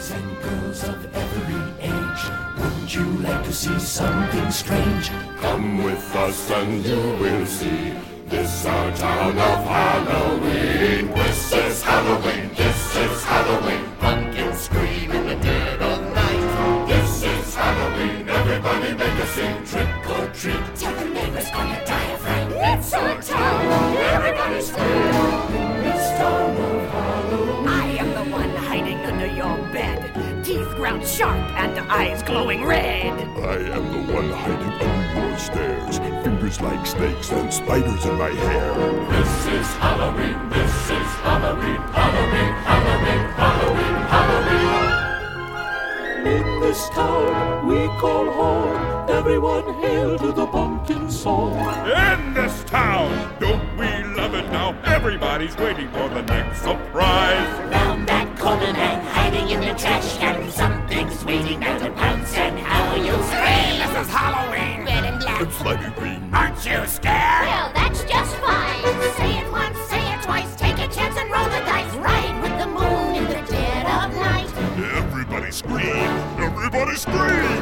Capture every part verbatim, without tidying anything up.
Boys and girls of every age, wouldn't you like to see something strange? Come with us and you will see. This our town of Halloween. This is Halloween. This is Halloween. Pumpkins scream in the dead of night. This is Halloween. Everybody make a scene. Trick or treat. Tell the neighbors on your diaphragm. It's our town. Everybody scream. This town of Halloween. I am the one hiding under your bed, teeth ground sharp and eyes glowing red. I am the one hiding under your stairs, fingers like snakes and spiders in my hair. This is Halloween. This is Halloween. Halloween. Halloween. Halloween. Halloween. In this town we call home. Everyone hail to the pumpkin song. In this town, don't we love it now? Everybody's waiting for the next surprise. Round that corner man hiding in the trash can. Something's waiting there to pounce, and how you'll scream. This is Halloween. Red and black. And slimy green. Aren't you scared? Well, that's just fine. Say it once, say it twice. Take a chance and roll the dice. Ride with the moon in the dead of night. Everybody scream. Everybody scream.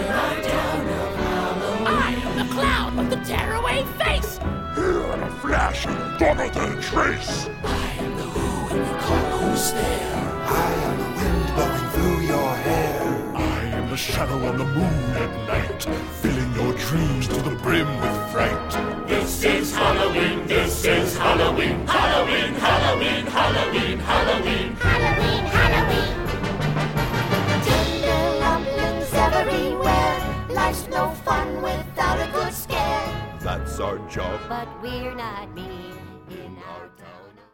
I am the clown with the tearaway face. Here in a flash, gone without a trace. I am the who and you call who's there. I am the wind blowing through your hair. I am the shadow on the moon at night, filling your dreams to the brim with fright. This is Halloween, this is Halloween, Halloween, Halloween, Halloween, Halloween. Halloween, Halloween. Tender lumpions everywhere. Life's no fun without a good scare. That's our job. But we're not mean in our town.